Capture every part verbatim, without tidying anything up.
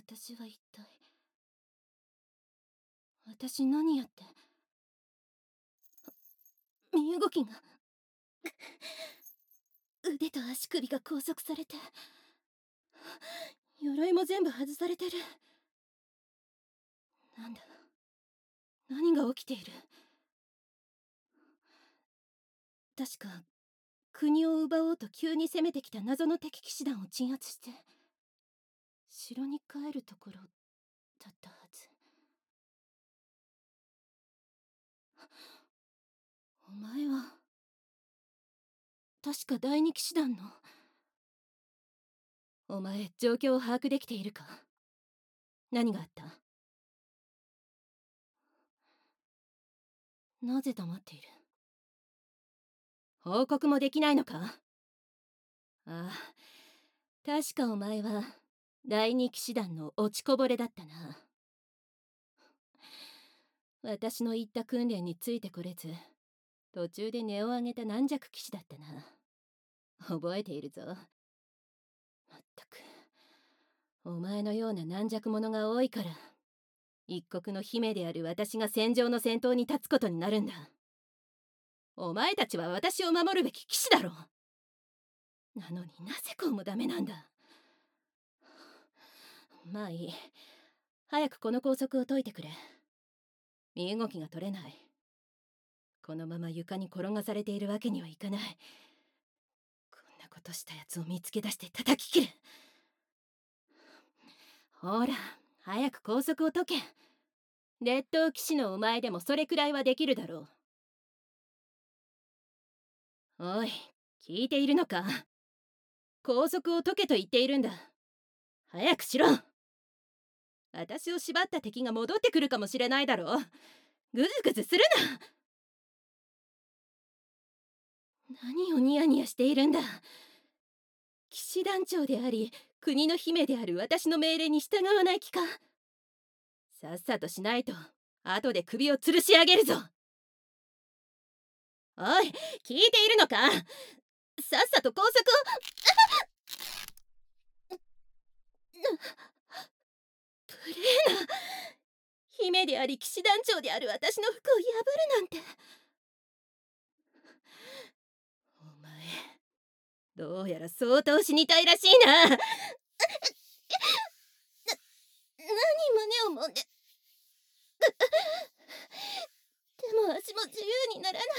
私は一体、私何やって。身動きが腕と足首が拘束されて、鎧も全部外されてる。なんだ、何が起きている。確か国を奪おうと急に攻めてきた謎の敵騎士団を鎮圧して城に帰るところだったはず。お前は確か第二騎士団の。お前、状況を把握できているか。何があった。なぜ黙っている。報告もできないのか。ああ、確かお前は第二騎士団の落ちこぼれだったな。私の言った訓練についてこれず、途中で音を上げた軟弱騎士だったな。覚えているぞ。まったく、お前のような軟弱者が多いから一国の姫である私が戦場の先頭に立つことになるんだ。お前たちは私を守るべき騎士だろう。なのになぜこうもダメなんだ。まあいい、早くこの拘束を解いてくれ。身動きが取れない。このまま床に転がされているわけにはいかない。こんなことしたやつを見つけ出して叩き切る。ほら、早く拘束を解け。劣等騎士のお前でもそれくらいはできるだろう。おい、聞いているのか。拘束を解けと言っているんだ。早くしろ。私を縛った敵が戻ってくるかもしれないだろう。ぐずぐずするな。何をニヤニヤしているんだ。騎士団長であり国の姫である私の命令に従わない気か。さっさとしないと後で首を吊るし上げるぞ。おい、聞いているのか。さっさと拘束を。無礼な。姫であり騎士団長である私の服を破るなんて。お前、どうやら相当死にたいらしいな。な、何胸を揉んで。でも足も自由にならない。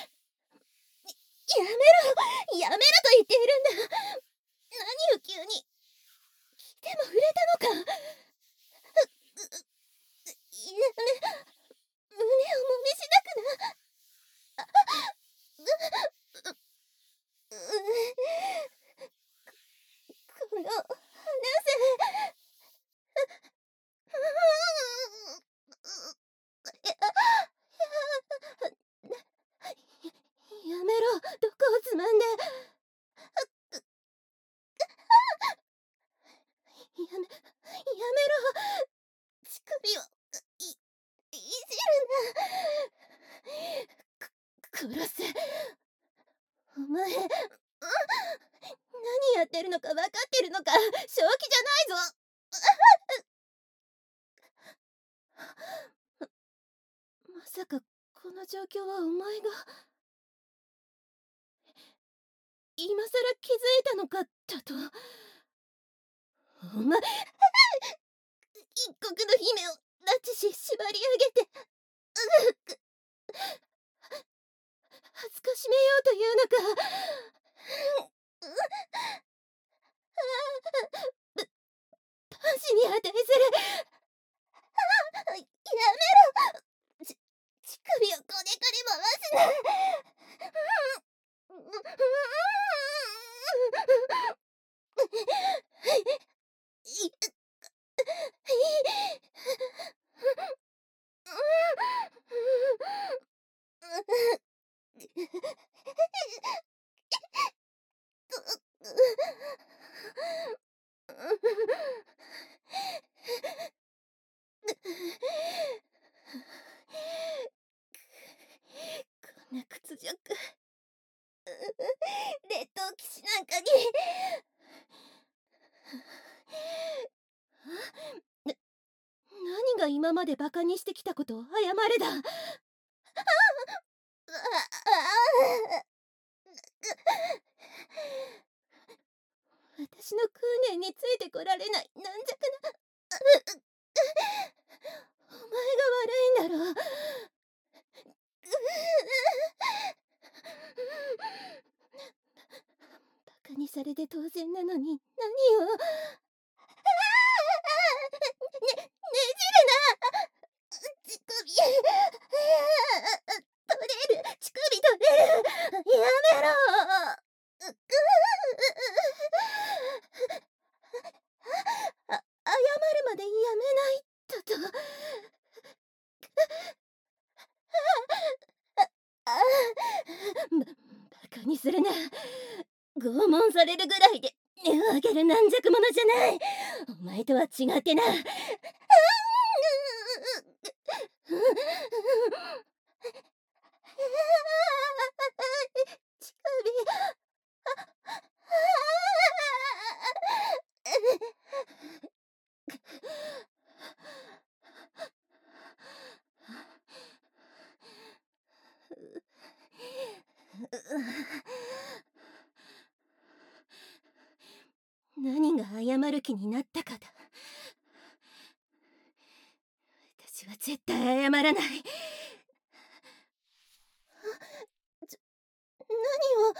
やめろ、やめろと言っているんだ。何を急に。でも触れたのか。やめ、胸をもみしなくな。この離せ。やめろ、どこをつまんで。やめ、やめろ。乳首をい、いじるな。殺せ。お前、何やってるのか分かってるのか。正気じゃないぞ。まさかこの状況はお前が。今さら気づいたのかだと。お前一国の姫を拉致し縛り上げて恥ずかしめようというのか。パン氏に値する。やめろ。ち乳首をこねくり回すな。こんな屈辱。劣等騎士なんかに。 が今までバカにしてきたことを謝れだ。私の訓練についてこられない軟弱なお前が悪いんだろう。バカにされて当然なのに何を。ね、ねじるな。乳首取れる、乳首取れる。やめろ。あ、謝るまでやめないとと。ば、バカにするな。拷問されるぐらいで根を上げる軟弱者じゃない。お前とは違ってな。乳首。何が謝る気になったかだ。私は絶対謝らない。ちょ、何を。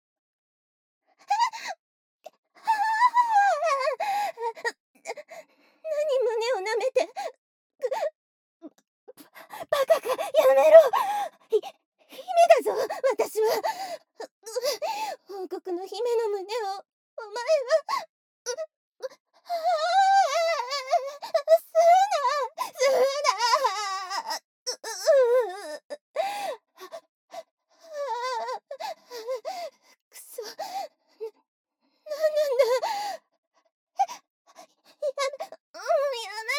何胸を舐めて。バカか、やめろ。ひ、姫だぞ、私は。王国の姫の胸を、お前は。すな、すな。くそ、な、なんなんだ。やめ、うん、やめ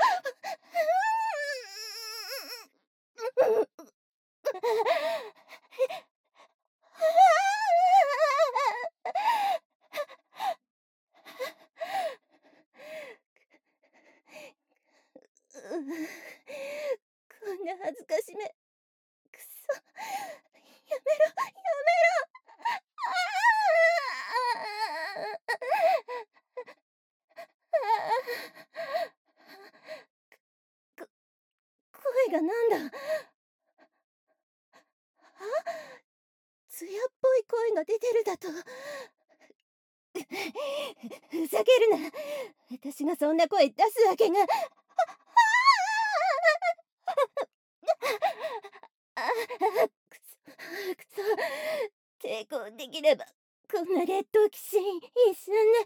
ろ。こんな恥ずかしめ。くそ、やめろ、やめろ。こ、声がなんだ。あ、艶っぽい声が出てるだと。ふざけるな。私がそんな声出すわけが。あ、くそ、くそ。抵抗できればこんな劣等騎士一瞬で。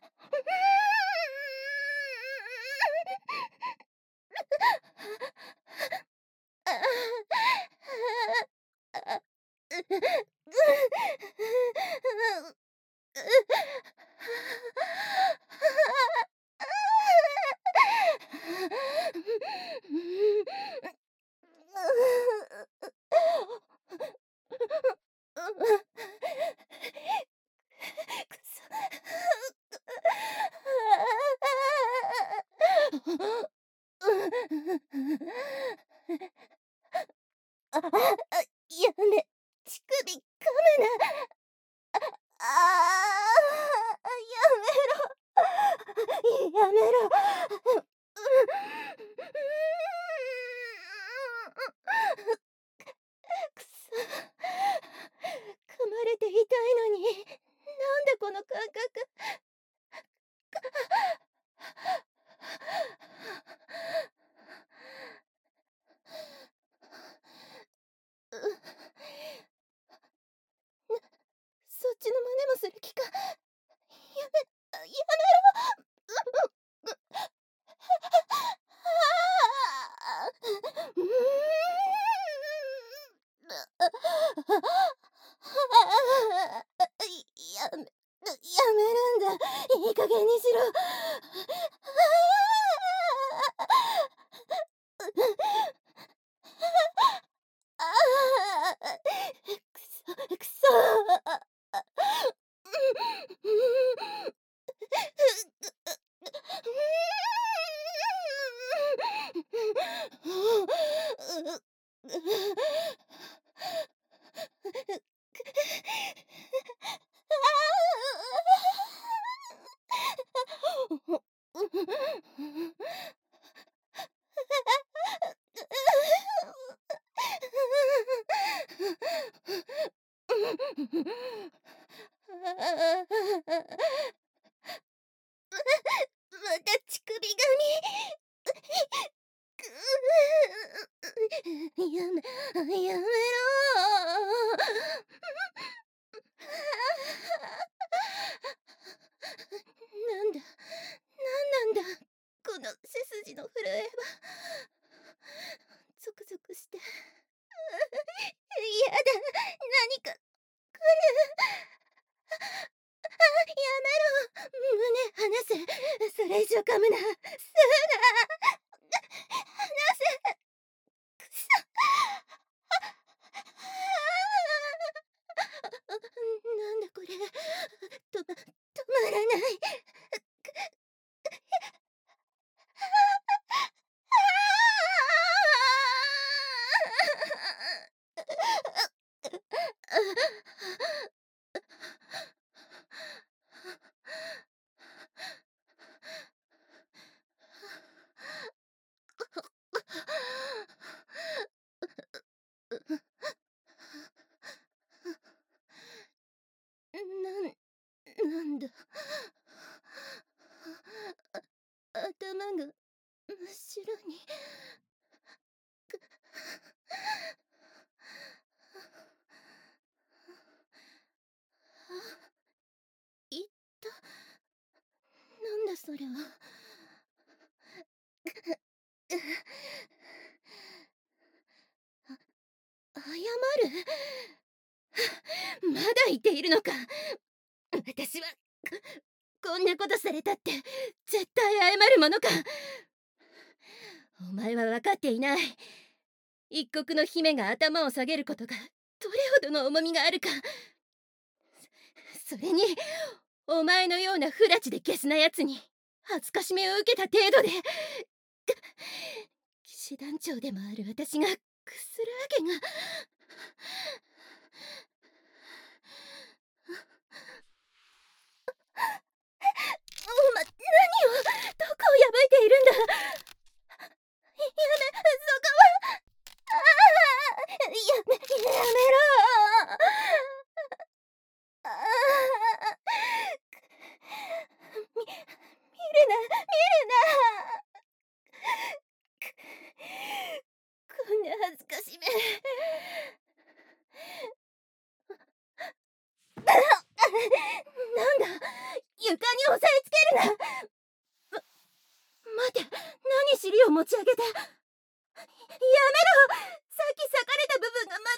あ、やめ、乳首噛むな。ああ、やめろ。やめろ。くそ。噛まれて痛いのに、なんだこの感覚。そっちの真似もする気か。やめ、やめろ。やめ、やめるんだ。いい加減にしろ。くそ、くそ。 また乳首髪。やめ、やめろ。なんだ、なんなんだ、この背筋の震えは。ゾクゾクして。やだ、何か来る。やめろ、胸離せ。それ以上噛むな。すな。離せ。くそ。なんだこれ。と、止まらない。なん、なんだ。あ、頭が真っ白に。いった。なんだそれは。謝る。まだ言っているのか。私はこんなことされたって絶対謝るものか。お前は分かっていない。一国の姫が頭を下げることがどれほどの重みがあるか。それにお前のような不埒でゲスなやつに恥ずかしめを受けた程度で騎士団長でもある私が屈するわけが。お前、何を、どこを破いているんだ。やめ、そこは。ああ、やめ、やめろ。ああ、み、見るな、見るな。こんな恥ずかしめ。なんだ、床に押さえつけるな。ま、待て、何尻を持ち上げて。やめろ。さっき裂かれた部分が丸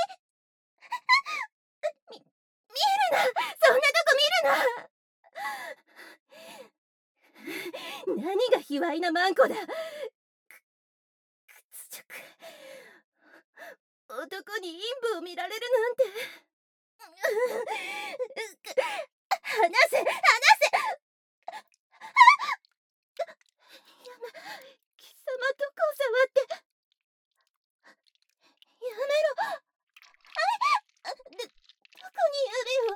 見えに。み、見るな。そんなとこ見るな。何が卑猥なマンコだ。屈辱。男に陰部を見られるなんて。離せ、離せ。やめ、貴様どこを触って。やめろ。はい、ど、どこに指を。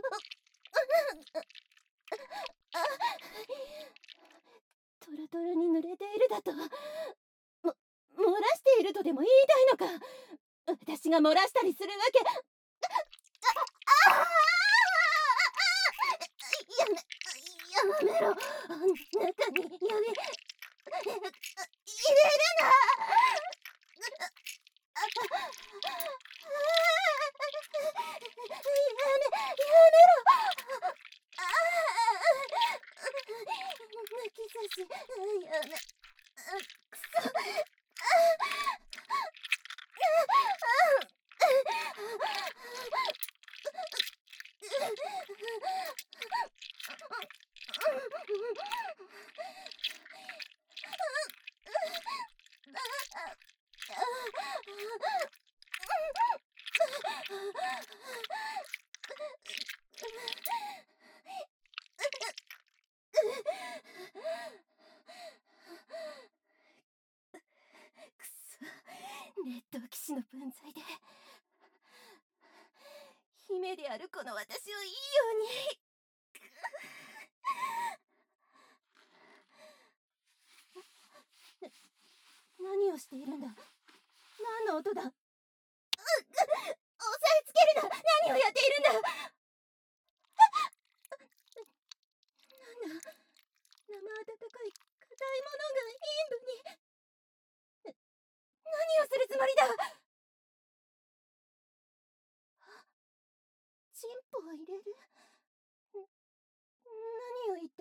トロトロに濡れているだと。も、漏らしているとでも言いたいのか。私が漏らしたりするわけ。ああ、やめ、やめろ。中に指入れるな。やめ、やめろ。ああ、抜き差し。やめ、くそ。くそ、劣等騎士の分存在で姫であるこの私をいいように何をしているんだ。何の音だ。うっ、押さえつけるな。何をやっているんだ。なんだ、生温かい硬いものが陰部に。何をするつもりだ。チンポを入れる。何を言って。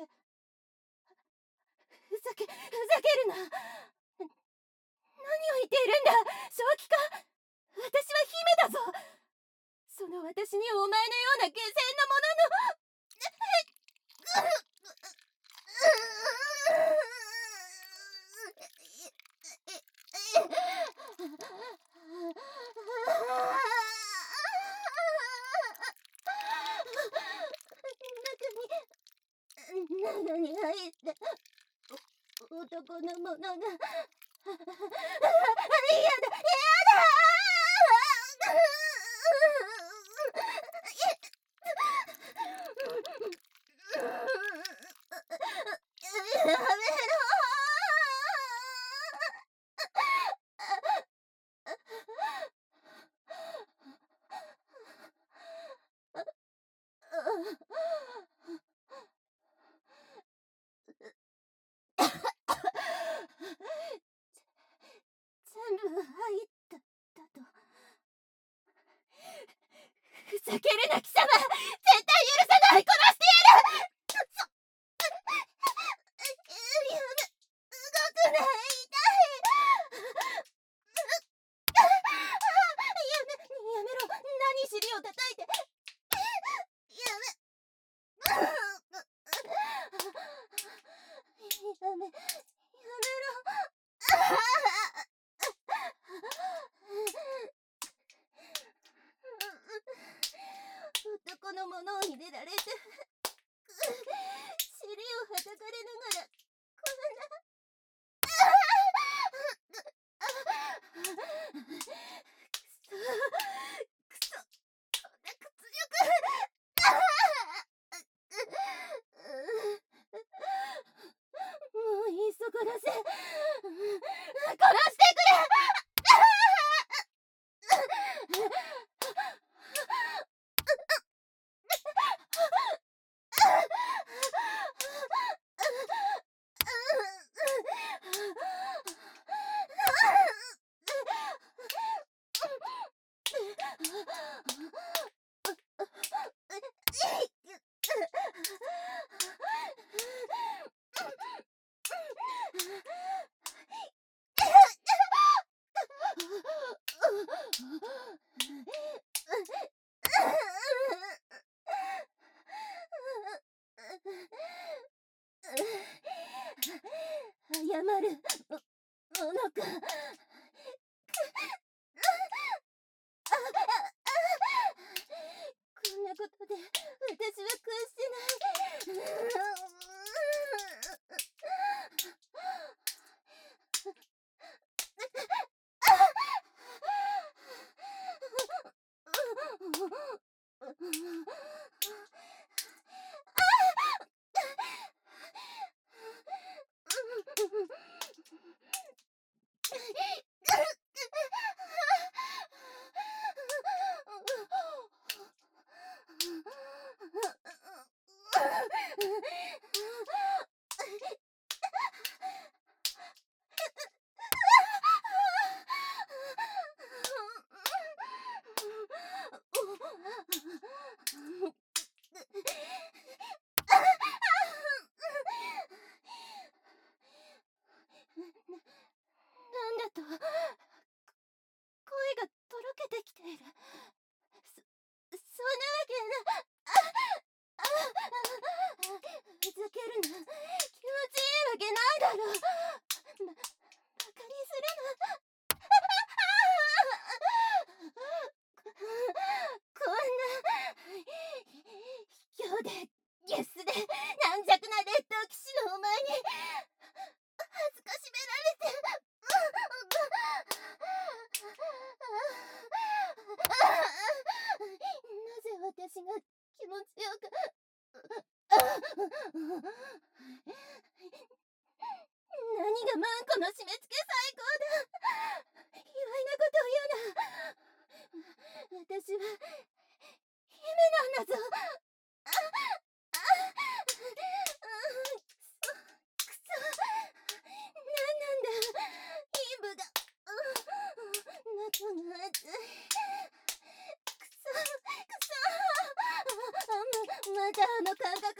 ふざけふざけるな。何を言っているんだ。正気か。私は姫だぞ。その私にお前のような下賤なものの中に入った男のものが嫌だ嫌だ。やめろ。全部入っただと。ふざけるな貴様。絶対許さない。殺してやる。やめ、動くない。痛い。やめ、やめろ。何尻を叩いて。やめ。やめ、やめろ。男のものを入れられて尻をはたかれながらこんなくそ、くそ、こんな屈辱。もういいそこらせ。殺してくれ。謝るものか。こんなことで私は屈しない。なんだと。声がとろけてきている。そ、そんなわけな。ふざけるな。気持ちいいわけないだろ。ば、バカにするな。こんな卑怯でゲスで軟弱な劣等騎士のお前に恥ずかしめられて。 何がマンコの締め付け最高だ。卑猥なことを言うな。私は姫なんだぞ。ああくそくそ、何なんだ。陰部が中が熱い。くそくそ、あままたあの感覚